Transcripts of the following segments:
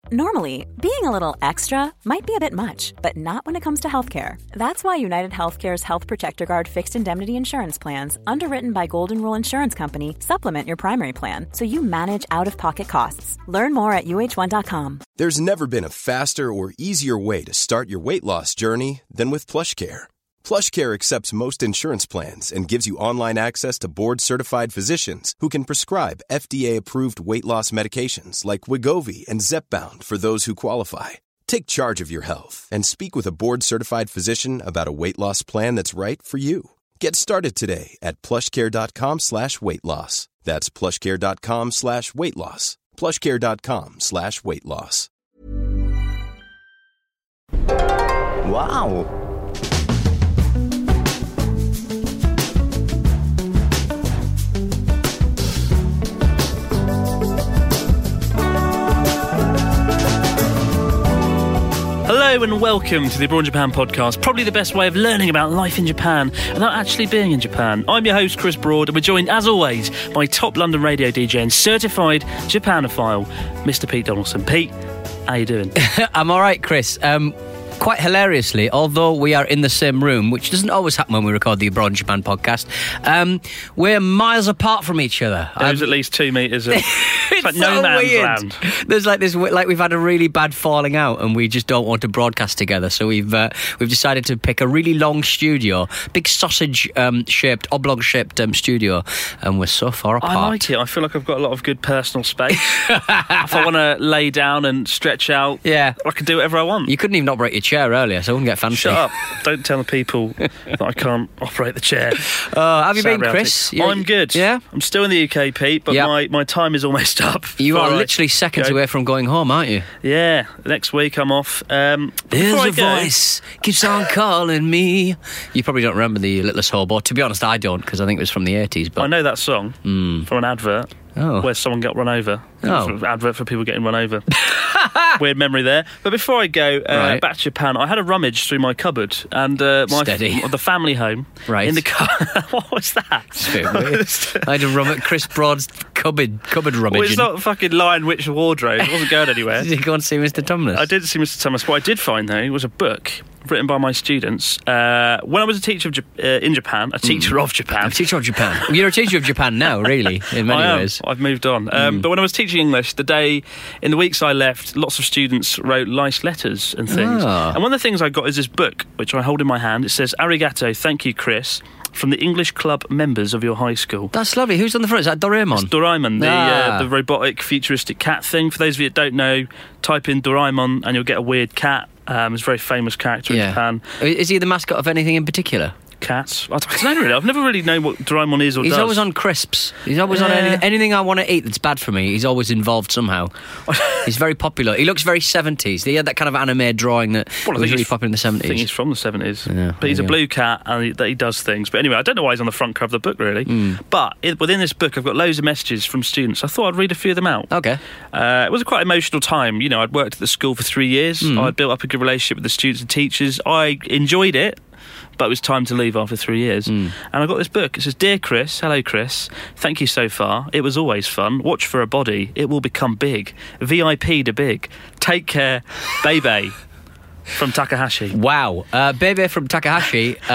Normally, being a little extra might be a bit much, but not when it comes to healthcare. That's why United Healthcare's Health Protector Guard fixed indemnity insurance plans, underwritten by Golden Rule Insurance Company, supplement your primary plan so you manage out-of-pocket costs. Learn more at uh1.com. There's never been a faster or easier way to start your weight loss journey than with PlushCare. PlushCare accepts most insurance plans and gives you online access to board-certified physicians who can prescribe FDA-approved weight loss medications like Wegovy and Zepbound for those who qualify. Take charge of your health and speak with a board-certified physician about a weight loss plan that's right for you. Get started today at plushcare.com/weight loss. That's plushcare.com/weight loss. plushcare.com/weight loss. Wow. Hello and welcome to the Abroad in Japan podcast, probably the best way of learning about life in Japan without actually being in Japan. I'm your host, Chris Broad, and we're joined, as always, by top London radio DJ and certified Japanophile, Mr. Pete Donaldson. Pete, how you doing? I'm all right, Chris. Quite hilariously, although we are in the same room, which doesn't always happen when we record the Abroad in Japan podcast, we're miles apart from each other. There's at least 2 metres of it's like no man's weird. land. There's like this, like we've had a really bad falling out, and we just don't want to broadcast together. So we've decided to pick a really long studio, big sausage shaped, oblong shaped studio, and we're so far apart. I like it. I feel like I've got a lot of good personal space. If I want to lay down and stretch out, yeah, I can do whatever I want. You couldn't even operate your chair earlier, so I wouldn't get fancy. Shut up. Don't tell the people that I can't operate the chair. Have you been, Chris? I'm good. Yeah? I'm still in the UK, Pete, but my time is almost up. You are literally seconds away from going home, aren't you? Yeah. Next week I'm off. There's a voice keeps on calling me. You probably don't remember the Littlest Hobo. To be honest, I don't, because I think it was from the 80s. But I know that song from an advert. Where someone got run over. An advert for people getting run over. Weird memory there. But before I go back to Japan, I had a rummage through my cupboard and the family home in the car. What was that? It's a bit weird. I had a rummage, Chris Broad's cupboard rummaging. Well, it's not fucking Lion Witch wardrobe. It wasn't going anywhere. Did you go and see Mr. Thomas? I did see Mr. Thomas. What I did find, though, was a book written by my students. When I was a teacher in Japan, a teacher of Japan. A teacher of Japan. You're a teacher of Japan now, really, in many ways. I've moved on. But when I was teaching English, in the weeks I left, lots of students wrote nice letters and things. And one of the things I got is this book, which I hold in my hand. It says, "Arigato, thank you, Chris, from the English club members of your high school." That's lovely. Who's on the front? Is that Doraemon? It's Doraemon, the robotic, futuristic cat thing. For those of you that don't know, type in Doraemon and you'll get a weird cat. He's a very famous character in Japan. Is he the mascot of anything in particular? Cats. I don't know really. I've never really known what Doraemon is or does. He's always on crisps. He's always on anything I want to eat that's bad for me. He's always involved somehow. He's very popular. He looks very 70s. He had that kind of anime drawing that was really popular in the 70s. I think he's from the 70s. Yeah, but he's a blue cat and he does things. But anyway, I don't know why he's on the front cover of the book, really. But within this book, I've got loads of messages from students. I thought I'd read a few of them out. Okay. It was a quite emotional time. You know, I'd worked at the school for 3 years. I'd built up a good relationship with the students and teachers. I enjoyed it. But it was time to leave after 3 years. And I got this book. It says, "Dear Chris, hello Chris, thank you so far. It was always fun. Watch for a body. It will become big. VIP to big. Take care, Bebe." From Takahashi. Wow. Bebe from Takahashi. What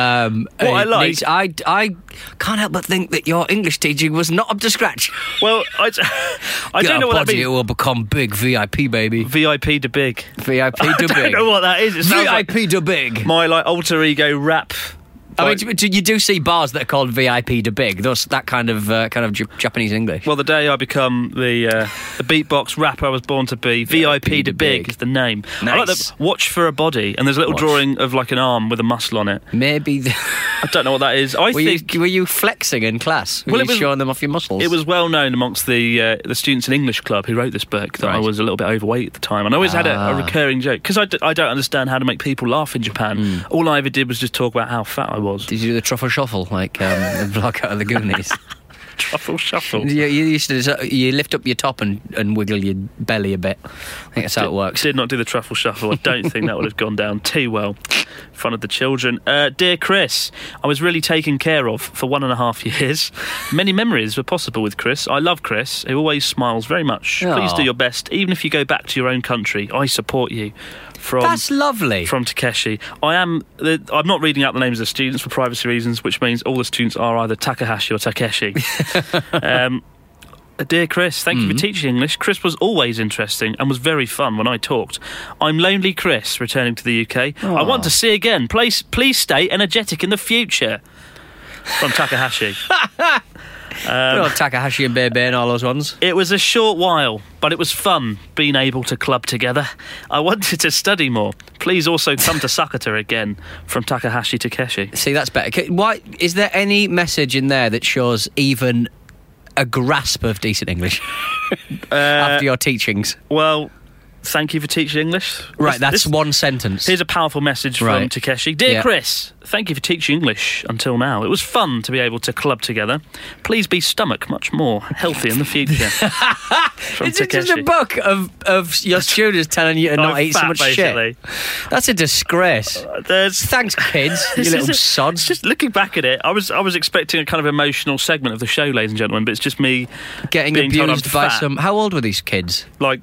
I like... I can't help but think that your English teaching was not up to scratch. Well, I don't know what that means. It will become big. VIP, baby. VIP to big. VIP to big. I don't know what that is. It sounds VIP to big. My alter ego rap. I mean, you do see bars that are called VIP to big. That kind of Japanese English. Well, the day I become the beatbox rapper I was born to be, VIP to big is the name. Nice. I like the watch for a body, and there's a little drawing of like an arm with a muscle on it. Maybe. I don't know what that is. Were you flexing in class? Were you showing them off your muscles? It was well known amongst the students in English club who wrote this book that I was a little bit overweight at the time, and I always had a recurring joke because I don't understand how to make people laugh in Japan. All I ever did was just talk about how fat I was. Did you do the truffle shuffle like the block out of the Goonies? Truffle shuffle. You used to you lift up your top and wiggle your belly a bit. I think that's how it works. Did not do the truffle shuffle. I don't think that would have gone down too well in front of the children. Dear Chris, I was really taken care of for 1.5 years. Many memories were possible with Chris. I love Chris, who always smiles very much. Aww. Please do your best, even if you go back to your own country. I support you. That's lovely. From Takeshi. I'm not reading out the names of the students for privacy reasons, which means all the students are either Takahashi or Takeshi. Dear Chris, thank you for teaching English. Chris was always interesting and was very fun when I talked. I'm lonely Chris, returning to the UK. Aww. I want to see again. Please stay energetic in the future. From Takahashi. Takahashi and Bebe and all those ones. It was a short while, but it was fun being able to club together. I wanted to study more. Please also come to Sakata again. From Takahashi Takeshi. See, that's better. Why is there any message in there that shows even a grasp of decent English after your teachings? Well, thank you for teaching English. Right, that's one sentence. Here's a powerful message from Takeshi. Dear Chris, thank you for teaching English until now. It was fun to be able to club together. Please be stomach much more healthy in the future. From Is it Takeshi. just a book of your students telling you to not eat so much shit? That's a disgrace. Thanks, kids, you little sods. Just looking back at it, I was expecting a kind of emotional segment of the show, ladies and gentlemen, but it's just me getting being told I'm abused by fat. some... How old were these kids? Like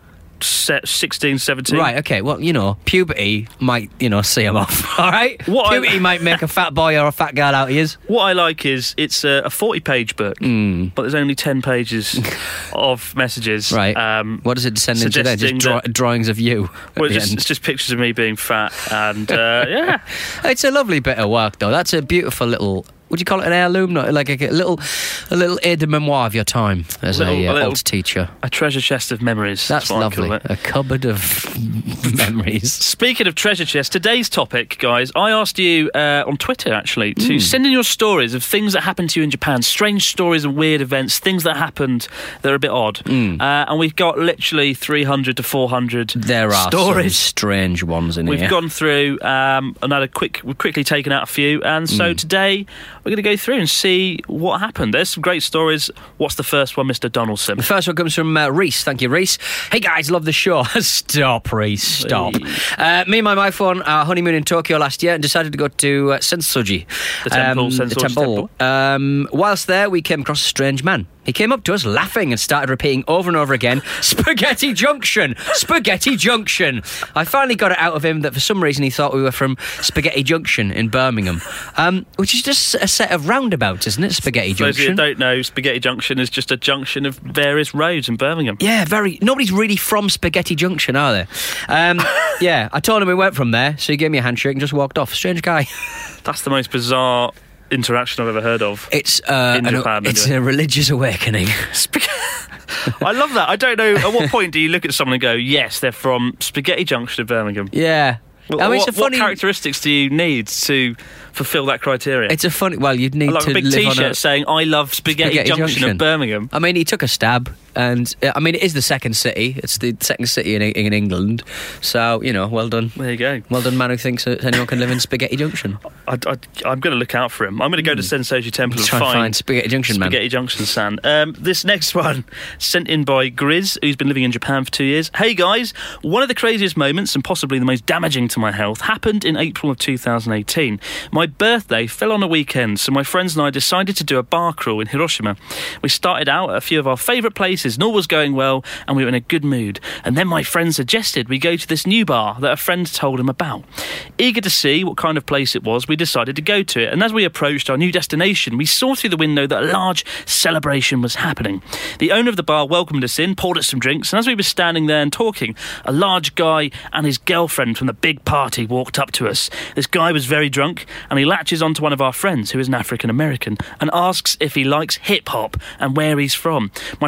16, 17. Right, okay, well, puberty might, see them off, all right? Puberty might make a fat boy or a fat girl out of you. What I like is it's a 40-page book, but there's only 10 pages of messages. Right. What does it descend into then? Just drawings of you? Well, it's just pictures of me being fat, and yeah. It's a lovely bit of work, though. That's a beautiful little... Would you call it an heirloom? Not like a little aide de memoire of your time as a old teacher. A treasure chest of memories. That's what lovely. I call it. A cupboard of memories. Speaking of treasure chest, today's topic, guys, I asked you on Twitter, actually, to send in your stories of things that happened to you in Japan, strange stories and weird events, things that happened that are a bit odd. And we've got literally 300 to 400 there are stories. Some strange ones in We've here. gone through and we've quickly taken out a few, and so today we're going to go through and see what happened. There's some great stories. What's the first one, Mr. Donaldson? The first one comes from Reese. Thank you, Reese. Hey guys, love the show. Stop, Reese, stop. Hey. Me and my wife were on our honeymoon in Tokyo last year and decided to go to Sensoji. The temple, Sensoji temple. Whilst there, we came across a strange man. He came up to us laughing and started repeating over and over again, Spaghetti Junction! Spaghetti Junction! I finally got it out of him that for some reason he thought we were from Spaghetti Junction in Birmingham, which is just a set of roundabouts, isn't it, Spaghetti Junction? For those of you who don't know, Spaghetti Junction is just a junction of various roads in Birmingham. Yeah, nobody's really from Spaghetti Junction, are they? Yeah, I told him we went from there, so he gave me a handshake and just walked off. Strange guy. That's the most bizarre interaction I've ever heard of. It's in Japan, it's a religious awakening. I love that. I don't know, at what point do you look at someone and go, yes, they're from Spaghetti Junction of Birmingham? Yeah. Well, what characteristics do you need to fulfil that criteria? It's a funny... Well, you'd need like to a big live T-shirt on saying, I love Spaghetti Junction of Birmingham. I mean, he took a stab, and it is the second city. It's the second city in England. So, well done. There you go. Well done, man who thinks that anyone can live in Spaghetti Junction. I'm going to look out for him. I'm going to go to Sensoji Temple and find Spaghetti Junction, man. Spaghetti Junction-san. This next one, sent in by Grizz, who's been living in Japan for 2 years. Hey, guys, one of the craziest moments, and possibly the most damaging to my health, happened in April of 2018. My birthday fell on a weekend, so my friends and I decided to do a bar crawl in Hiroshima. We started out at a few of our favourite places, and all was going well, and we were in a good mood. And then my friend suggested we go to this new bar that a friend told him about. Eager to see what kind of place it was, we decided to go to it, and as we approached our new destination, we saw through the window that a large celebration was happening. The owner of the bar welcomed us in, poured us some drinks, and as we were standing there and talking, a large guy and his girlfriend from the big party walked up to us. This guy was very drunk, and he latches onto one of our friends, who is an African American, and asks if he likes hip-hop and where he's from. My friend told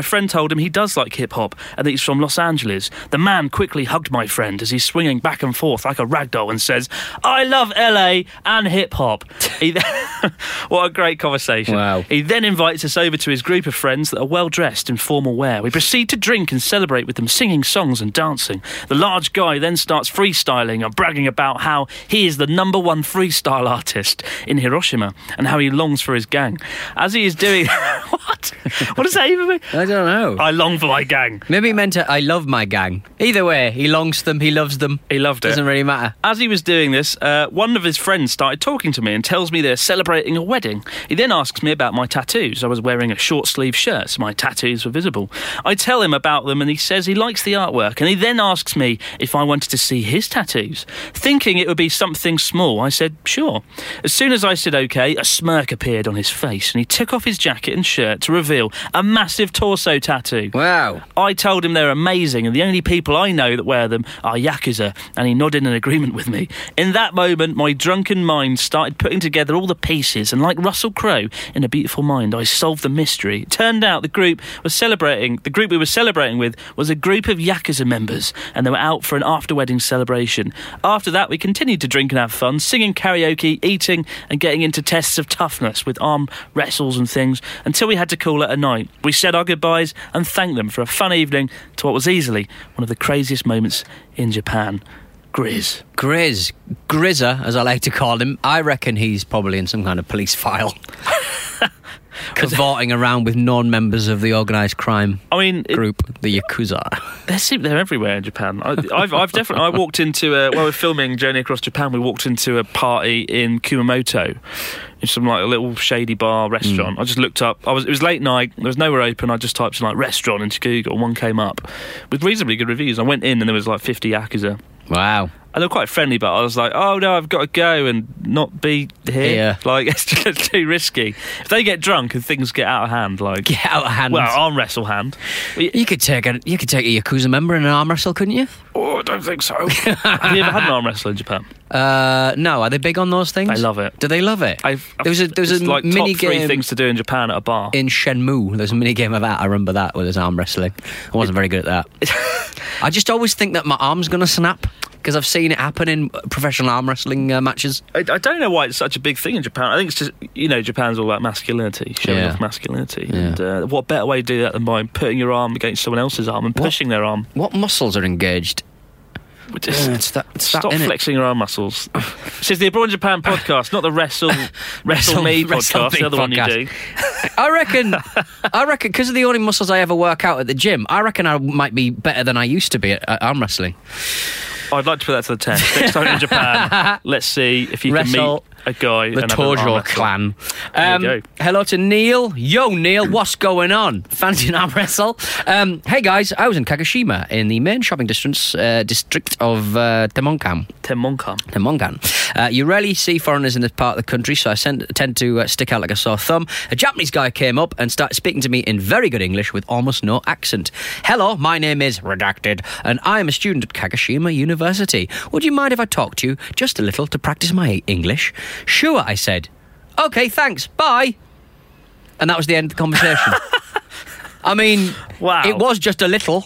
told him he does like hip-hop and that he's from Los Angeles. The man quickly hugged my friend as he's swinging back and forth like a ragdoll and says, "I love LA and hip-hop." What a great conversation. Wow. He then invites us over to his group of friends that are well-dressed in formal wear. We proceed to drink and celebrate with them, singing songs and dancing. The large guy then starts freestyling and bragging about how he is the #1 freestyle artist in Hiroshima and how he longs for his gang. As he is doing... What? What does that even mean? I don't know. I long for my gang. Maybe he meant I love my gang. Either way, he longs to them, he loves them. He loved it. Doesn't really matter. As he was doing this, one of his friends started talking to me and tells me they're celebrating a wedding. He then asks me about my tattoos. I was wearing a short-sleeve shirt, so my tattoos were visible. I tell him about them and he says he likes the artwork, and he then asks me if I wanted to see his tattoos. Thinking it would be something small, I said, sure. As soon as I said okay, a smirk appeared on his face and he took off his jacket and shirt to reveal a massive torso tattoo. Wow. I told him they're amazing and the only people I know that wear them are Yakuza, and he nodded in agreement with me. In that moment, my drunken mind started putting together all the pieces, and like Russell Crowe in A Beautiful Mind, I solved the mystery. It turned out the group we were celebrating with was a group of Yakuza members, and they were out for an after-wedding celebration. After that, we continued to drink and have fun, singing karaoke, eating, and getting into tests of toughness with arm wrestles and things, until we had to call it a night. We said our goodbyes and thanked them for a fun evening to what was easily one of the craziest moments in Japan. Grizz. Grizzer, as I like to call him. I reckon he's probably in some kind of police file. Cavorting around with non-members of the organised crime group, the Yakuza. They're everywhere in Japan. I've definitely... I walked into while we're filming Journey Across Japan, we walked into a party in Kumamoto, in some like a little shady bar restaurant. I just looked up. It was late night. There was nowhere open. I just typed in like restaurant into Google, and one came up with reasonably good reviews. I went in and there was like 50 Yakuza. Wow. And they were quite friendly, but I was like, oh no, I've got to go and not be here. Like, it's just too risky. If they get drunk and things get out of hand, like... Get out of hand? Well, arm wrestle hand. You could take a Yakuza member in an arm wrestle, couldn't you? Oh, I don't think so. Have you ever had an arm wrestle in Japan? No. Are they big on those things? They love it. Do they love it? There was a like mini top 3 game things to do in Japan at a bar. in Shenmue. There's a mini game of that. I remember that with his arm wrestling. I wasn't very good at that. I just always think that my arm's going to snap because I've seen it happen in professional arm wrestling matches. I don't know why it's such a big thing in Japan. I think it's just, Japan's all about masculinity, showing off masculinity. Yeah. And what better way to do that than by putting your arm against someone else's arm and pushing their arm? What muscles are engaged? Stop flexing your arm muscles. This is the Abroad in Japan podcast, not the Wrestle Me podcast, the other one you do. I reckon, because of the only muscles I ever work out at the gym, I reckon I might be better than I used to be at arm wrestling. I'd like to put that to the test. Next time in Japan, let's see if you can meet a guy. The Tojo clan. There you go. Hello to Neil. Yo, Neil, what's going on? Fancy an arm wrestle? Hey guys, I was in Kagoshima in the main shopping district of Temonkan. You rarely see foreigners in this part of the country, so I tend to stick out like a sore thumb. A Japanese guy came up and started speaking to me in very good English with almost no accent. Hello, my name is Redacted, and I am a student at Kagoshima University. Would you mind if I talk to you just a little to practice my English? Sure, I said. Okay, thanks, bye. And that was the end of the conversation. I mean, wow. It was just a little.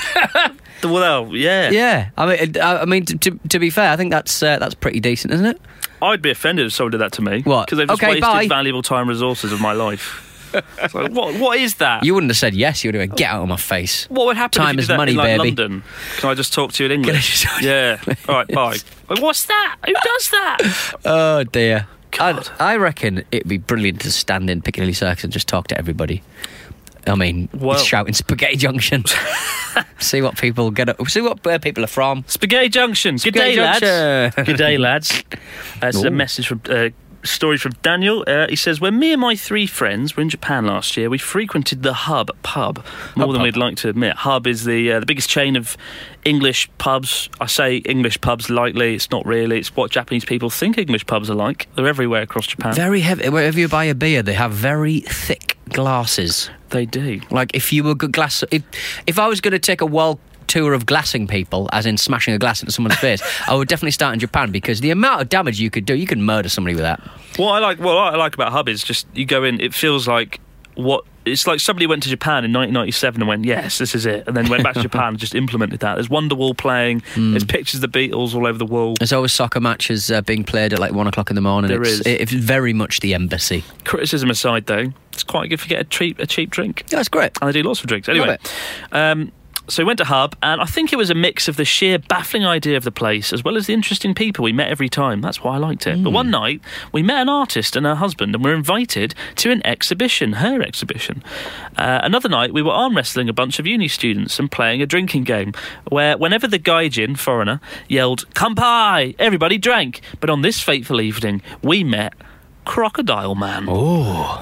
Well, yeah. Yeah, I mean, to be fair, I think that's pretty decent, isn't it? I'd be offended if someone did that to me. What? Because they've just wasted valuable time and resources of my life. So what is that? You wouldn't have said yes. You would have went, get out of my face. What would happen Time if you is did that money, in baby. London? Can I just talk to you in English? Yeah. All right, bye. Like, what's that? Who does that? Oh, dear. God. I reckon it'd be brilliant to stand in Piccadilly Circus and just talk to everybody. I mean, shouting Spaghetti Junction. See what people where people are from. Spaghetti Junction. Good day, lads. Good day, lads. It's a message from... story from Daniel. He says, when me and my 3 friends were in Japan last year, we frequented the Hub pub more than we'd like to admit. Hub is the biggest chain of English pubs. I say English pubs lightly. It's not really. It's what Japanese people think English pubs are like. They're everywhere across Japan. Very heavy. Wherever you buy a beer, they have very thick glasses. They do. Like if you were good glass... If I was going to take a world tour of glassing people, as in smashing a glass into someone's face, I would definitely start in Japan, because the amount of damage you could do, you could murder somebody with that. What I like about Hub is just you go in, it feels like what it's like somebody went to Japan in 1997 and went, yes, this is it, and then went back to Japan and just implemented that. There's Wonderwall playing, there's pictures of the Beatles all over the wall. There's always soccer matches being played at like 1 o'clock in the morning. It's very much the embassy. Criticism aside, though, it's quite good if you get a cheap drink. Yeah, that's great. And they do lots of drinks. Anyway, so we went to Hub, and I think it was a mix of the sheer baffling idea of the place as well as the interesting people we met every time. That's why I liked it. But one night, we met an artist and her husband, and were invited to an exhibition, her exhibition. Another night, we were arm wrestling a bunch of uni students and playing a drinking game where whenever the gaijin, foreigner, yelled, "Kanpai!" everybody drank. But on this fateful evening, we met Crocodile Man. Oh.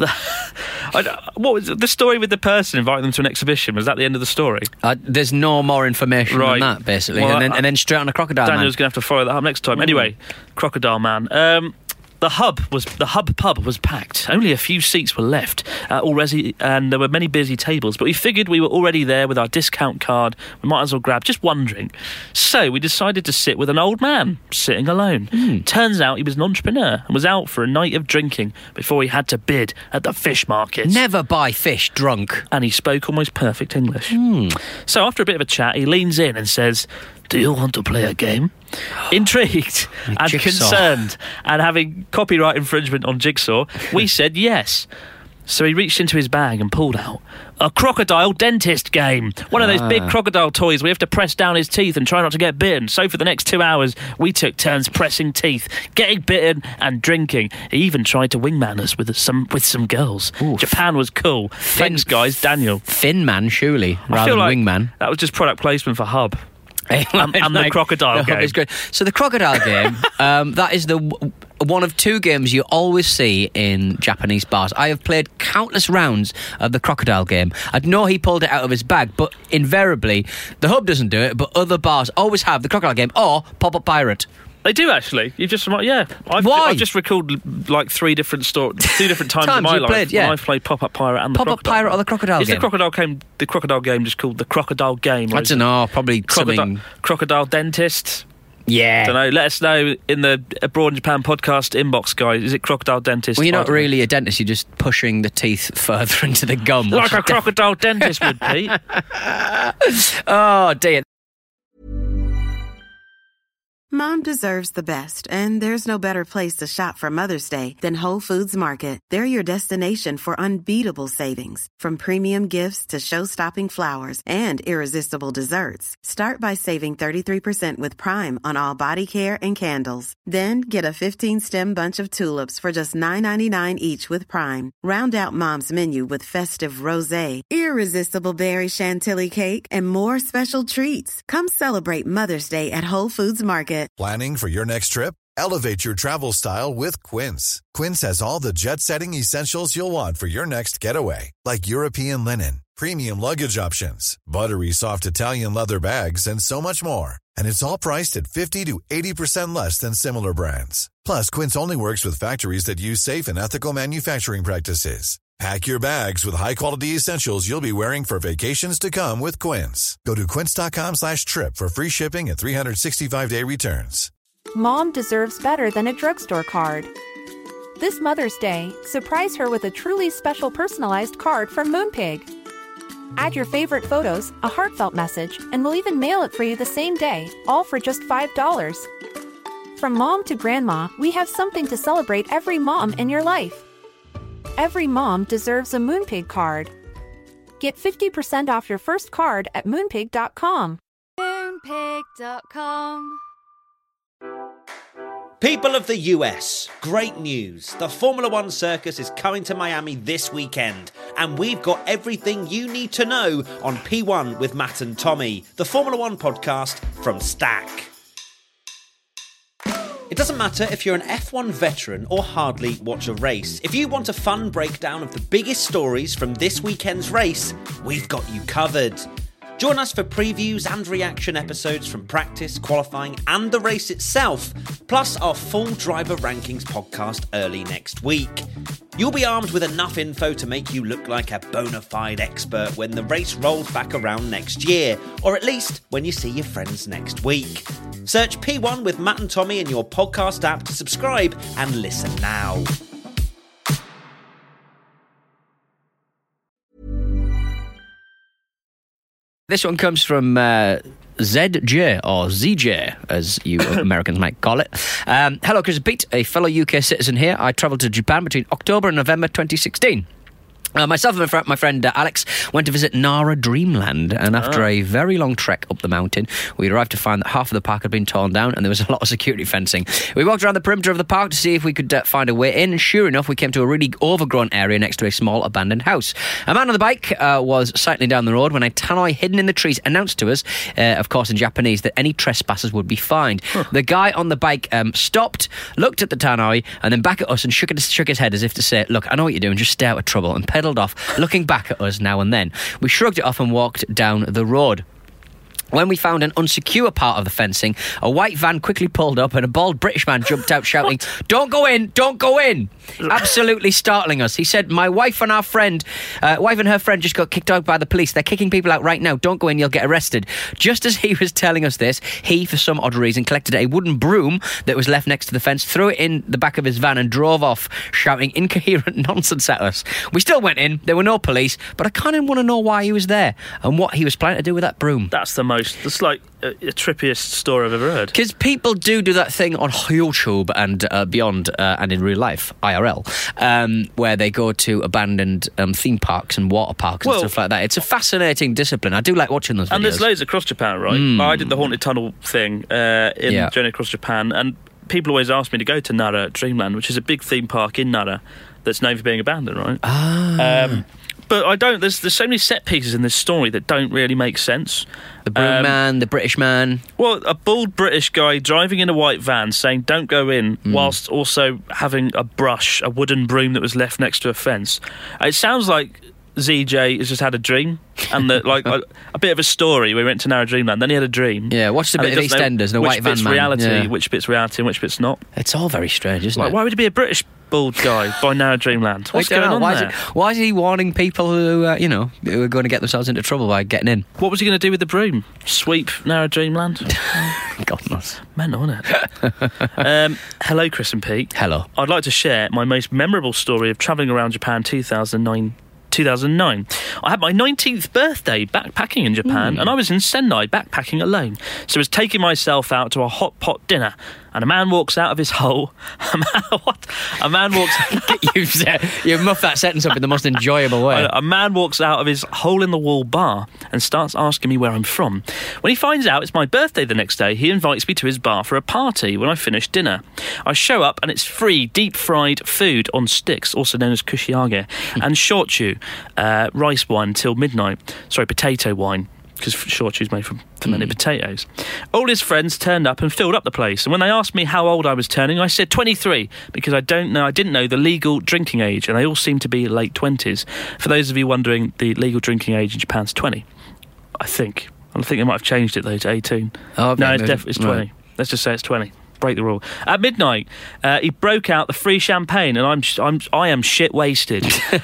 What was the story with the person inviting them to an exhibition? Was that the end of the story? There's no more information than that, basically. Well, and then straight on a Crocodile Man. Daniel's going to have to follow that up next time. Anyway, Crocodile Man. The hub pub was packed. Only a few seats were left already, and there were many busy tables. But we figured we were already there with our discount card. We might as well grab, just wondering. So we decided to sit with an old man, sitting alone. Turns out he was an entrepreneur and was out for a night of drinking before he had to bid at the fish market. Never buy fish drunk. And he spoke almost perfect English. So after a bit of a chat, he leans in and says, "Do you want to play a game?" Intrigued and concerned and having copyright infringement on Jigsaw, we said yes. So he reached into his bag and pulled out a crocodile dentist game. One of those big crocodile toys we have to press down his teeth and try not to get bitten. So for the next 2 hours, we took turns pressing teeth, getting bitten and drinking. He even tried to wingman us with some girls. Oof. Japan was cool. Thanks, guys. Daniel. Thin man, surely, rather than wingman. That was just product placement for Hub. And the crocodile game. Is great. So the crocodile game, that is one of two games you always see in Japanese bars. I have played countless rounds of the crocodile game. I know he pulled it out of his bag, but invariably, the Hub doesn't do it, but other bars always have the crocodile game or Pop-Up Pirate. They do, actually. You've just I've just recalled like two different times in my life when I've played Pop-Up Pirate and the Pop-Up Pirate or the crocodile game. Is the crocodile game just called the crocodile game? I don't know, probably crocodile dentist. Yeah. Don't know. Let us know in the Abroad in Japan podcast inbox, guys. Is it crocodile dentist? Well, you're not really a dentist. You're just pushing the teeth further into the gum. Like a crocodile dentist would, Pete. Oh, dear. Mom deserves the best, and there's no better place to shop for Mother's Day than Whole Foods Market. They're your destination for unbeatable savings, from premium gifts to show-stopping flowers and irresistible desserts. Start by saving 33% with Prime on all body care and candles. Then get a 15-stem bunch of tulips for just $9.99 each with Prime. Round out Mom's menu with festive rosé, irresistible berry chantilly cake, and more special treats. Come celebrate Mother's Day at Whole Foods Market. Planning for your next trip? Elevate your travel style with Quince. Quince has all the jet-setting essentials you'll want for your next getaway, like European linen, premium luggage options, buttery soft Italian leather bags, and so much more. And it's all priced at 50 to 80% less than similar brands. Plus, Quince only works with factories that use safe and ethical manufacturing practices. Pack your bags with high-quality essentials you'll be wearing for vacations to come with Quince. Go to quince.com/trip for free shipping and 365-day returns. Mom deserves better than a drugstore card. This Mother's Day, surprise her with a truly special personalized card from Moonpig. Add your favorite photos, a heartfelt message, and we'll even mail it for you the same day, all for just $5. From mom to grandma, we have something to celebrate every mom in your life. Every mom deserves a Moonpig card. Get 50% off your first card at moonpig.com. Moonpig.com. People of the US, great news. The Formula One Circus is coming to Miami this weekend, and we've got everything you need to know on P1 with Matt and Tommy, the Formula One podcast from Stack. It doesn't matter if you're an F1 veteran or hardly watch a race. If you want a fun breakdown of the biggest stories from this weekend's race, we've got you covered. Join us for previews and reaction episodes from practice, qualifying and the race itself, plus our full driver rankings podcast early next week. You'll be armed with enough info to make you look like a bona fide expert when the race rolls back around next year, or at least when you see your friends next week. Search P1 with Matt and Tommy in your podcast app to subscribe and listen now. This one comes from ZJ, or ZJ, as you Americans might call it. Hello, Chris and Pete, a fellow UK citizen here. I travelled to Japan between October and November 2016. Myself and my friend Alex went to visit Nara Dreamland, and after a very long trek up the mountain, we arrived to find that half of the park had been torn down and there was a lot of security fencing. We walked around the perimeter of the park to see if we could find a way in, and sure enough, we came to a really overgrown area next to a small abandoned house. A man on the bike was cycling down the road when a tannoy hidden in the trees announced to us, of course in Japanese, that any trespassers would be fined. The guy on the bike stopped, looked at the tannoy, and then back at us and shook his head as if to say, look, I know what you're doing, just stay out of trouble, and pedalled off, looking back at us now and then. We shrugged it off and walked down the road. When we found an unsecure part of the fencing, a white van quickly pulled up and a bald British man jumped out shouting, "Don't go in! Don't go in!" Absolutely startling us. He said, my wife and her friend just got kicked out by the police. They're kicking people out right now. Don't go in, you'll get arrested. Just as he was telling us this, he, for some odd reason, collected a wooden broom that was left next to the fence, threw it in the back of his van and drove off, shouting incoherent nonsense at us. We still went in. There were no police, but I kind of want to know why he was there and what he was planning to do with that broom. That's like a trippiest story I've ever heard. Because people do that thing on YouTube and beyond, and in real life, IRL, where they go to abandoned theme parks and water parks and stuff like that. It's a fascinating discipline. I do like watching those videos. And there's loads across Japan, right? I did the Haunted Tunnel thing in Journey Across Japan, and people always ask me to go to Nara Dreamland, which is a big theme park in Nara that's known for being abandoned, right? But I don't. There's so many set pieces in this story that don't really make sense. The broom man, the British man. Well, a bald British guy driving in a white van saying "Don't go in," whilst also having a wooden broom that was left next to a fence. It sounds like ZJ has just had a dream, and like a bit of a story. We went to Nara Dreamland, then he had a dream. Yeah, watched a bit of EastEnders and a white van man. Which bit's reality and which bit's not. It's all very strange, isn't it? Why would it be a British bald guy by Nara Dreamland? What's going on there? Why is he warning people who are going to get themselves into trouble by getting in? What was he going to do with the broom? Sweep Nara Dreamland? God knows. Mental, isn't it? Hello, Chris and Pete. Hello. I'd like to share my most memorable story of travelling around Japan 2009. I had my 19th birthday backpacking in Japan, and I was in Sendai backpacking alone. So I was taking myself out to a hot pot dinner, and a man walks out of his hole. A man walks... You muffed that sentence up in the most enjoyable way. A man walks out of his hole-in-the-wall bar and starts asking me where I'm from. When he finds out it's my birthday the next day, he invites me to his bar for a party when I finish dinner. I show up and it's free deep-fried food on sticks, also known as kushiage, and shochu, rice wine till midnight. Sorry, potato wine, because shochu is made from fermented potatoes. All his friends turned up and filled up the place, and when they asked me how old I was turning, I said 23, because I didn't know the legal drinking age, and they all seemed to be late 20s. For those of you wondering, the legal drinking age in Japan's 20, I think they might have changed it though to 18. It's 20. Right. Let's just say it's 20. Break the rule. At midnight, he broke out the free champagne, and I am shit wasted.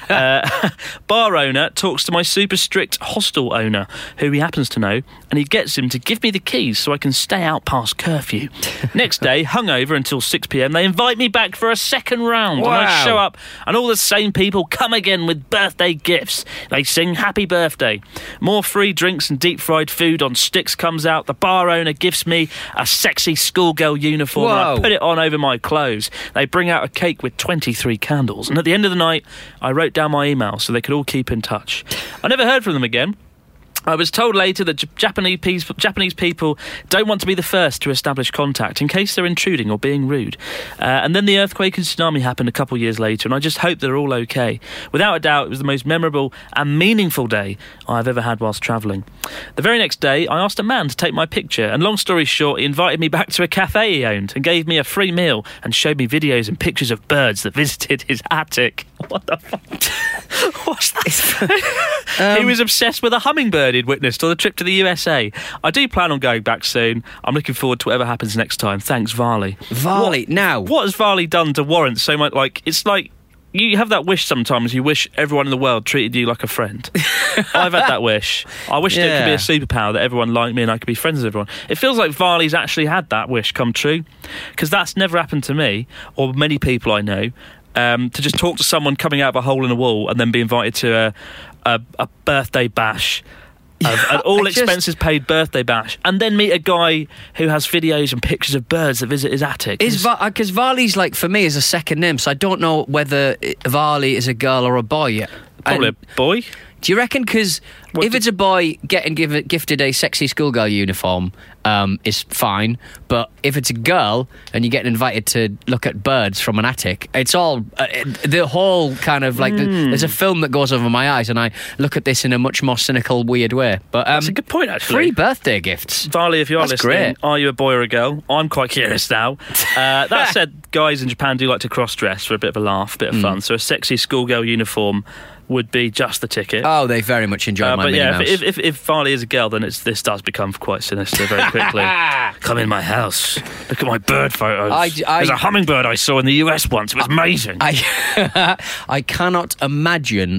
Bar owner talks to my super strict hostel owner, who he happens to know, and he gets him to give me the keys so I can stay out past curfew. Next day, hungover until 6 p.m, they invite me back for a second round. Wow. And I show up, and all the same people come again with birthday gifts. They sing happy birthday. More free drinks and deep fried food on sticks comes out. The bar owner gives me a sexy schoolgirl uniform. And I put it on over my clothes. They bring out a cake with 23 candles, and at the end of the night I wrote down my email so they could all keep in touch. I never heard from them again. I was told later that Japanese people don't want to be the first to establish contact in case they're intruding or being rude. And then the earthquake and tsunami happened a couple of years later, and I just hope they're all okay. Without a doubt, it was the most memorable and meaningful day I've ever had whilst travelling. The very next day, I asked a man to take my picture, and long story short, he invited me back to a cafe he owned and gave me a free meal and showed me videos and pictures of birds that visited his attic. What the fuck? What's that? He was obsessed with a hummingbird he'd witnessed on the trip to the USA. I do plan on going back soon. I'm looking forward to whatever happens next time. Thanks, Varley. What has Varley done to warrant so much? It's like you have that wish sometimes. You wish everyone in the world treated you like a friend. I've had that wish. I wish there could be a superpower that everyone liked me and I could be friends with everyone. It feels like Varley's actually had that wish come true, because that's never happened to me or many people I know. To just talk to someone coming out of a hole in a wall and then be invited to a birthday bash An all-expenses paid birthday bash, and then meet a guy who has videos and pictures of birds that visit his attic. Because Varley's, like, for me, is a second name, so I don't know whether Varley is a girl or a boy. Probably a boy. Do you reckon? Because if it's a boy, getting gifted a sexy schoolgirl uniform is fine. But if it's a girl and you're getting invited to look at birds from an attic, it's all the whole kind of like there's a film that goes over my eyes, and I look at this in a much more cynical, weird way. But that's a good point, actually. Free birthday gifts, Varley. If you are listening, are you a boy or a girl? I'm quite curious now. That said, guys in Japan do like to cross-dress for a bit of a laugh, a bit of fun. So a sexy schoolgirl uniform would be just the ticket. Oh, they very much enjoy my Minnie Mouse. If Varley is a girl, then this does become quite sinister very quickly. Come in my house. Look at my bird photos. There's a hummingbird I saw in the US once. It was amazing. I cannot imagine.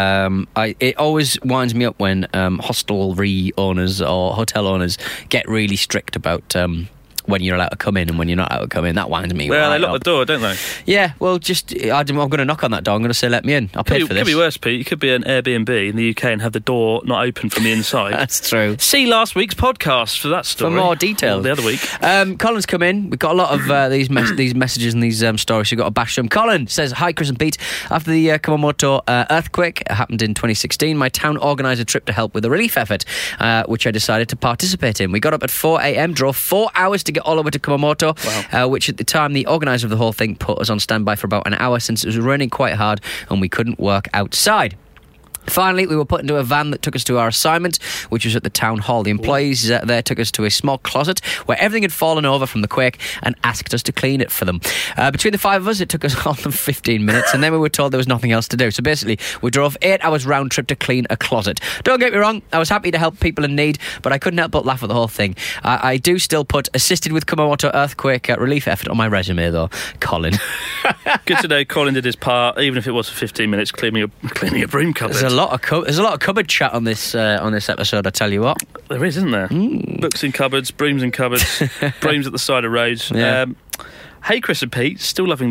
It always winds me up when hostelry owners or hotel owners get really strict about when you're allowed to come in and when you're not allowed to come in. That winds me Well, they lock the door, don't they? Yeah, well, I'm going to knock on that door. I'm going to say, let me in. I'll pay for this. It could be worse, Pete. You could be an Airbnb in the UK and have the door not open from the inside. That's true. See last week's podcast for that story. For more details. The other week. Colin's come in. We've got a lot of these messages and these stories. So we've got to bash them. Colin says, hi, Chris and Pete. After the Kumamoto earthquake happened in 2016, my town organised a trip to help with a relief effort, which I decided to participate in. We got up at 4 a.m, drove 4 hours to get all over to Kumamoto, which at the time the organiser of the whole thing put us on standby for about an hour since it was raining quite hard and we couldn't work outside. Finally, we were put into a van that took us to our assignment, which was at the town hall. The employees there took us to a small closet where everything had fallen over from the quake and asked us to clean it for them. Between the five of us, it took us all of 15 minutes, and then we were told there was nothing else to do. So basically, we drove 8 hours round trip to clean a closet. Don't get me wrong, I was happy to help people in need, but I couldn't help but laugh at the whole thing. I do still put assisted with Kumamoto earthquake relief effort on my resume, though. Colin. Good to know Colin did his part, even if it was for 15 minutes, cleaning a broom cupboard. There's a lot of cupboard chat on this episode, I tell you what. There is, isn't there? Books in cupboards, brooms in cupboards, brooms at the side of roads. Yeah. Hey, Chris and Pete, still loving the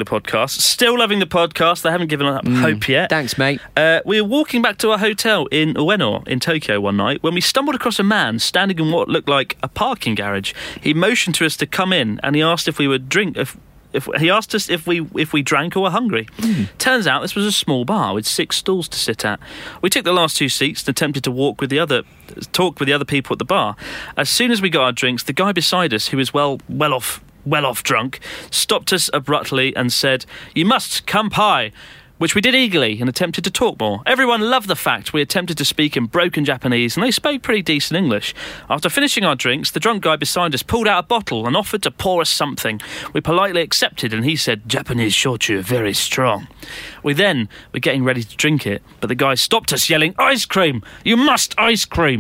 podcast. They haven't given up hope yet. Thanks, mate. We were walking back to our hotel in Ueno in Tokyo one night when we stumbled across a man standing in what looked like a parking garage. He motioned to us to come in, and he asked if we would drink. He asked us if we drank or were hungry. Turns out this was a small bar with 6 stools to sit at. We took the last 2 seats and attempted to talk with the other people at the bar. As soon as we got our drinks, the guy beside us, who was well off drunk, stopped us abruptly and said, "You must kampai," which we did eagerly and attempted to talk more. Everyone loved the fact we attempted to speak in broken Japanese, and they spoke pretty decent English. After finishing our drinks, the drunk guy beside us pulled out a bottle and offered to pour us something. We politely accepted, and he said, "Japanese shochu, very strong." We then were getting ready to drink it, but the guy stopped us yelling, "Ice cream! You must ice cream!"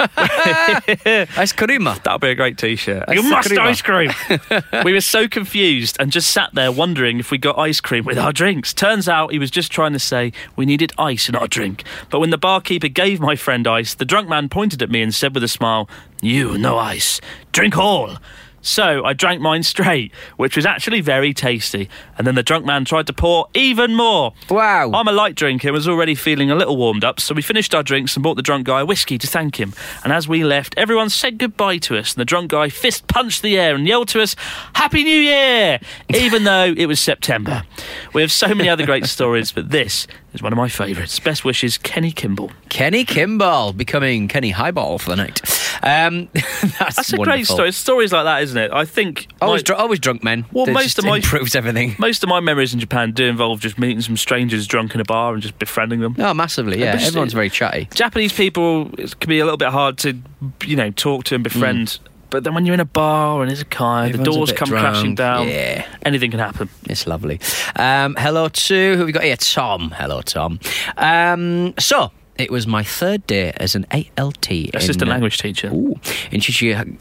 Ice cream. That'll be a great t-shirt. You must ice cream! We were so confused and just sat there wondering if we got ice cream with our drinks. Turns out he was just trying to say we needed ice in our drink. But when the barkeeper gave my friend ice, the drunk man pointed at me and said with a smile, "You, no ice. Drink all." So I drank mine straight, which was actually very tasty. And then the drunk man tried to pour even more. Wow. I'm a light drinker and was already feeling a little warmed up, so we finished our drinks and bought the drunk guy a whiskey to thank him. And as we left, everyone said goodbye to us, and the drunk guy fist punched the air and yelled to us, "Happy New Year!" even though it was September. We have so many other great stories, but this is one of my favourites. Best wishes, Kenny Kimball. Kenny Kimball becoming Kenny Highball for the night. That's a great story. Stories like that, isn't it? I think always drunk men. Well, improves everything. Most of my memories in Japan do involve just meeting some strangers drunk in a bar and just befriending them. Oh, massively, yeah. Everyone's very chatty. Japanese people, it can be a little bit hard to, talk to and befriend. But then when you're in a bar and there's a car, the doors come crashing down. Yeah. Anything can happen. It's lovely. Hello to, who have we got here? Tom. Hello, Tom. So, it was my 3rd day as an ALT. Assistant language teacher. In Shichigahama.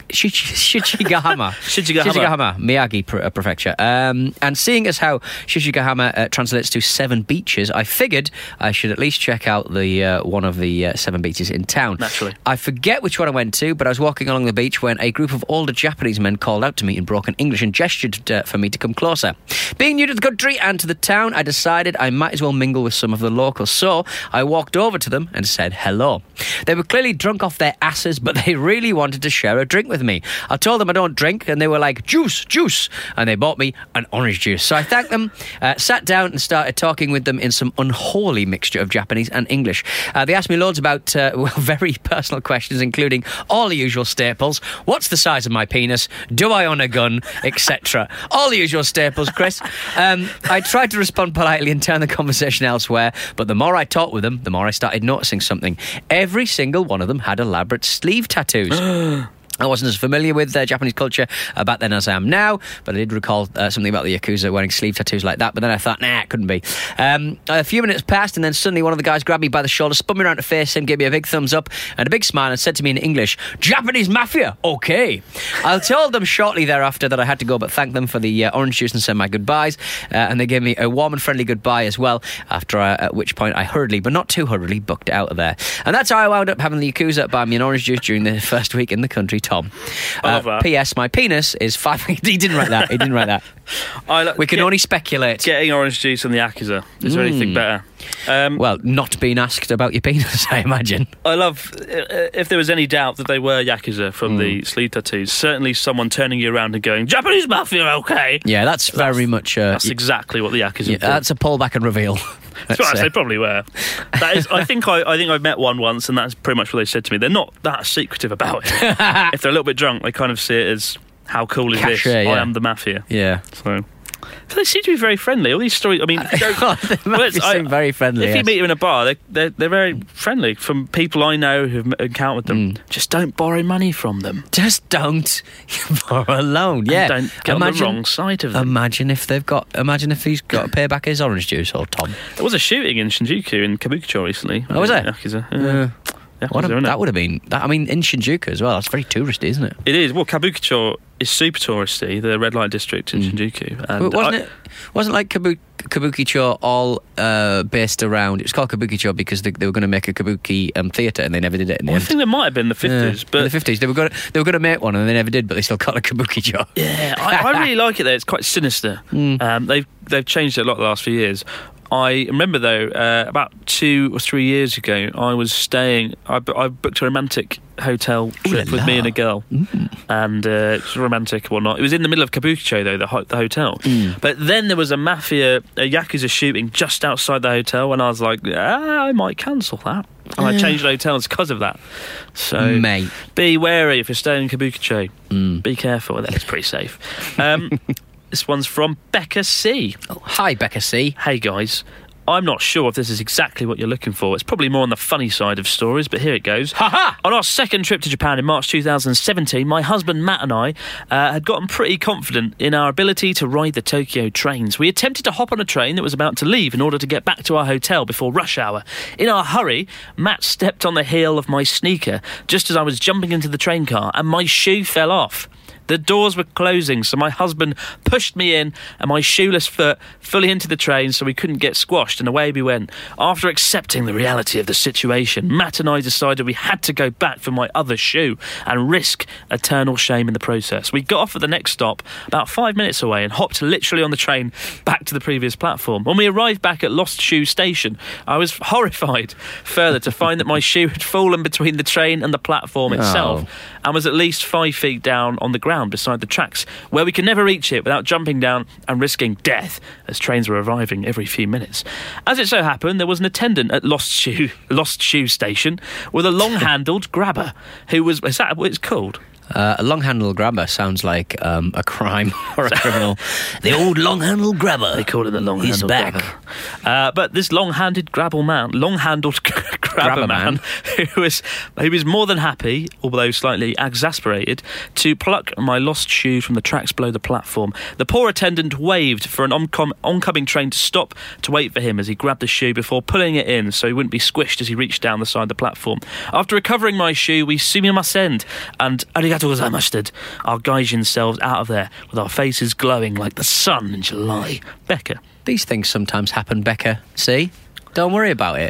Shichigahama, Miyagi Prefecture. And seeing as how Shichigahama translates to 7 beaches, I figured I should at least check out the one of the 7 beaches in town. Naturally. I forget which one I went to, but I was walking along the beach when a group of older Japanese men called out to me in broken English and gestured for me to come closer. Being new to the country and to the town, I decided I might as well mingle with some of the locals. So I walked over to them them and said hello. They were clearly drunk off their asses, but they really wanted to share a drink with me. I told them I don't drink, and they were like, juice, and they bought me an orange juice. So I thanked them, sat down and started talking with them in some unholy mixture of Japanese and English. They asked me loads about very personal questions, including all the usual staples. What's the size of my penis? Do I own a gun? Etc. All the usual staples, Chris. I tried to respond politely and turn the conversation elsewhere, but the more I talked with them, the more I started noticing something. Every single one of them had elaborate sleeve tattoos. I wasn't as familiar with Japanese culture back then as I am now, but I did recall something about the Yakuza wearing sleeve tattoos like that, but then I thought, nah, it couldn't be. A few minutes passed, and then suddenly one of the guys grabbed me by the shoulder, spun me around to face him, gave me a big thumbs up and a big smile, and said to me in English, Japanese mafia, okay. I told them shortly thereafter that I had to go, but thanked them for the orange juice and sent my goodbyes, and they gave me a warm and friendly goodbye as well, after at which point I hurriedly, but not too hurriedly, booked out of there. And that's how I wound up having the Yakuza buy me an orange juice during the first week in the country, Tom. I love that. P.S. My penis is 5 feet. He didn't write that. We can only speculate. Getting orange juice on the Yakuza. Is there anything better? Well, not being asked about your penis, I imagine. I love, if there was any doubt that they were Yakuza from the sleeve tattoos, certainly someone turning you around and going, Japanese mafia, okay. Yeah, that's very much... that's exactly what the Yakuza do. That's a pull back and reveal. They probably were. That is, I think I've met one once, and that's pretty much what they said to me. They're not that secretive about it. If they're a little bit drunk, they kind of see it as, how cool is this? I am the mafia. Yeah. So they seem to be very friendly. All these stories, I mean... they seem very friendly, If you meet them in a bar, they're very friendly. From people I know who've encountered them, just don't borrow money from them. Just don't borrow a loan. Yeah. And don't get on the wrong side of them. Imagine if he's got to pay back his orange juice, or Tom. There was a shooting in Shinjuku in Kabukicho recently. Oh, was there? Yakuza. That would have been... in Shinjuku as well. That's very touristy, isn't it? It is. Well, Kabukicho is super touristy, the red light district in Shinjuku. And wasn't like Kabukicho all based around... It was called Kabukicho because they were going to make a kabuki theatre, and they never did it in the end. I think there might have been the 50s. But in the 50s. They were going to make one, and they never did, but they still called it Kabukicho. Yeah, I really like it there. It's quite sinister. They've changed it a lot the last few years. I remember, though, about 2 or 3 years ago, I was staying... I booked a romantic hotel trip with me and a girl. And it was romantic or not. It was in the middle of Kabukicho, though, the hotel. But then there was a Yakuza shooting just outside the hotel, and I was like, I might cancel that. And I changed hotels because of that. So, mate, be wary if you're staying in Kabukicho. Be careful. That's pretty safe. This one's from Becca C. Oh, hi, Becca C. Hey, guys. I'm not sure if this is exactly what you're looking for. It's probably more on the funny side of stories, but here it goes. Ha-ha! On our second trip to Japan in March 2017, my husband Matt and I had gotten pretty confident in our ability to ride the Tokyo trains. We attempted to hop on a train that was about to leave in order to get back to our hotel before rush hour. In our hurry, Matt stepped on the heel of my sneaker just as I was jumping into the train car, and my shoe fell off. The doors were closing, so my husband pushed me in and my shoeless foot fully into the train so we couldn't get squashed, and away we went. After accepting the reality of the situation, Matt and I decided we had to go back for my other shoe and risk eternal shame in the process. We got off at the next stop, about 5 minutes away, and hopped literally on the train back to the previous platform. When we arrived back at Lost Shoe Station, I was horrified further to find that my shoe had fallen between the train and the platform itself and was at least 5 feet down on the ground beside the tracks, where we could never reach it without jumping down and risking death, as trains were arriving every few minutes. As it so happened, there was an attendant at Lost Shoe Station with a long-handled grabber, who was... Is that what it's called? A long-handled grabber sounds like a crime or a criminal. The old long-handled grabber. They call it the long-handled grabber. But this long-handled grabber man, who was more than happy, although slightly exasperated, to pluck my lost shoe from the tracks below the platform. The poor attendant waved for an oncoming train to stop to wait for him as he grabbed the shoe before pulling it in so he wouldn't be squished as he reached down the side of the platform. After recovering my shoe, we sumimasen and arigato gozaimashita our gaijin selves out of there with our faces glowing like the sun in July. Becca. These things sometimes happen, Becca. See? Don't worry about it.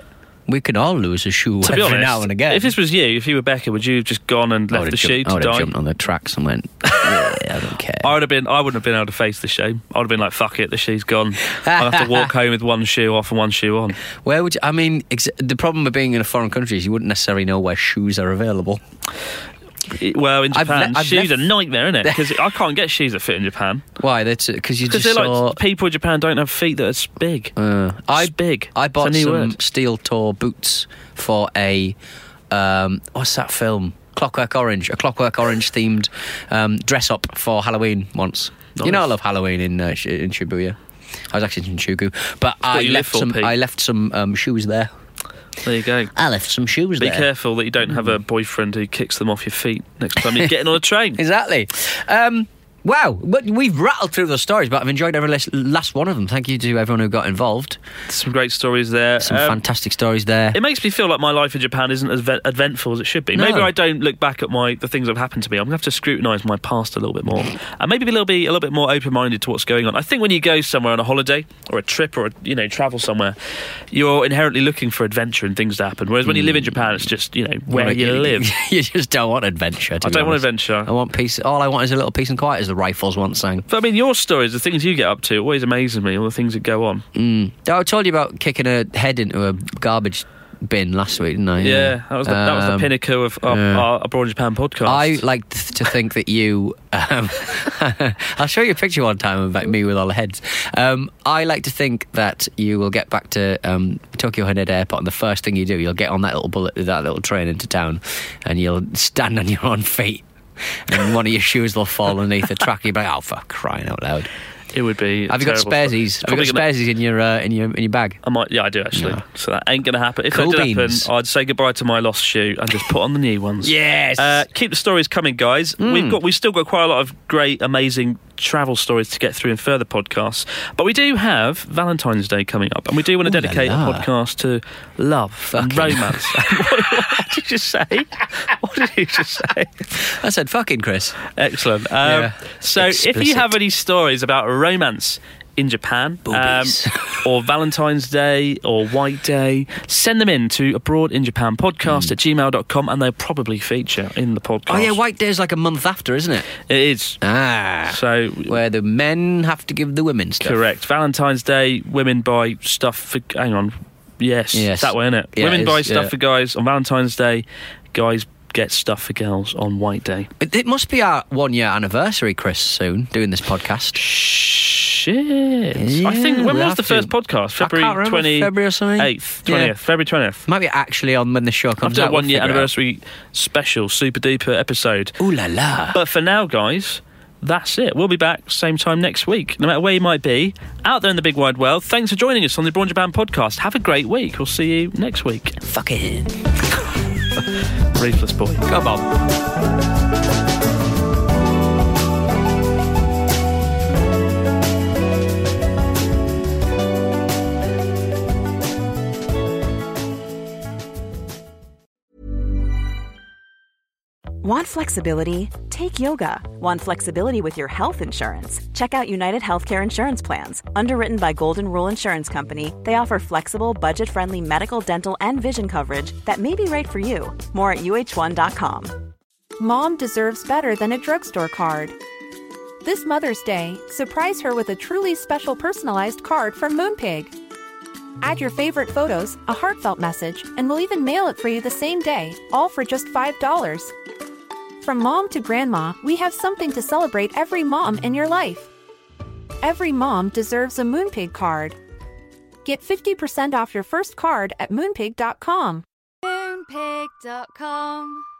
We can all lose a shoe To be every honest, now and again. if this was if you were Becca, would you have just gone and left the shoe to I would have die? jumped on the tracks and went, yeah, I don't care. I wouldn't have been able to face the shame. I would have been like, fuck it, the shoe's gone. I'll have to walk home with one shoe off and one shoe on. Where would you, I mean, the problem with being in a foreign country is you wouldn't necessarily know where shoes are available. Well, in Japan, I've shoes are a nightmare, isn't it? Because I can't get shoes that fit in Japan. Why? Because you just they're saw... like, people in Japan don't have feet that are big. It's big. I bought It's a new some word. steel toe boots for a... what's that film? Clockwork Orange. A Clockwork Orange themed dress up for Halloween once. Nice. You know I love Halloween in Shibuya. I was actually in Shinjuku. But I left some shoes there. There you go. I left some shoes Be there. careful that you don't have a boyfriend who kicks them off your feet next time you're getting on a train. Exactly. Wow, but we've rattled through those stories, but I've enjoyed every last one of them. Thank you to everyone who got involved. Some great stories there. Some fantastic stories there. It makes me feel like my life in Japan isn't as eventful as it should be. No. Maybe I don't look back at the things that have happened to me. I'm going to have to scrutinise my past a little bit more. And maybe be a little bit more open-minded to what's going on. I think when you go somewhere on a holiday or a trip or travel somewhere, you're inherently looking for adventure and things to happen. Whereas when you live in Japan, it's just, where you live. You just don't want adventure, I don't want adventure. I want peace. All I want is a little peace and quiet, as the Rifles once sang. But I mean, your stories, the things you get up to, always amazes me, all the things that go on. I told you about kicking a head into a garbage bin last week, didn't I? Yeah, that was the pinnacle of our Abroad in Japan podcast. I like to think that you... I'll show you a picture one time about me with all the heads. I like to think that you will get back to Tokyo Haneda Airport, and the first thing you do, you'll get on that little train into town, and you'll stand on your own feet. And one of your shoes will fall underneath the track. You'll be like, "Oh, for crying out loud!" It would be. Have you got sparesies? Have you got sparesies in your bag? I might. Yeah, I do actually. No. So that ain't gonna happen. If Cool that did beans. happen, I'd say goodbye to my lost shoe and just put on the new ones. Yes. Keep the stories coming, guys. We've still got quite a lot of great, amazing travel stories to get through in further podcasts. But we do have Valentine's Day coming up, and we do want to dedicate a podcast to love and romance. What did you say? What did you just say? I said fucking Chris. Excellent. So Explicit. if you have any stories about romance in Japan, or Valentine's Day or White Day, send them in to abroadinjapanpodcast@gmail.com, and they'll probably feature in the podcast. Oh yeah, White Day is like a month after, isn't it? It is. So where the men have to give the women stuff. Correct. Valentine's Day, women buy stuff for... Hang on. Yes. That way, innit? Yeah, women it buy is, stuff for guys on Valentine's Day. Guys get stuff for girls on White Day. It must be our 1 year anniversary, Chris, soon, doing this podcast. Shit. Yeah, I think, when we was have the first to. podcast? I can't remember, February or something? 8th, Yeah. 20th, February 20th. Might be actually on when the show comes After out. a 1 year we'll figure it out. anniversary special, super duper episode. Ooh la la. But for now, guys, that's it. We'll be back same time next week. No matter where you might be, out there in the big wide world, thanks for joining us on the Abroad in Japan podcast. Have a great week. We'll see you next week. Fucking. Ruthless boy. Come on. Want flexibility? Take yoga. Want flexibility with your health insurance? Check out United Healthcare Insurance Plans. Underwritten by Golden Rule Insurance Company, they offer flexible, budget-friendly medical, dental, and vision coverage that may be right for you. More at uh1.com. Mom deserves better than a drugstore card. This Mother's Day, surprise her with a truly special personalized card from Moonpig. Add your favorite photos, a heartfelt message, and we'll even mail it for you the same day, all for just $5. From mom to grandma, we have something to celebrate every mom in your life. Every mom deserves a Moonpig card. Get 50% off your first card at moonpig.com. Moonpig.com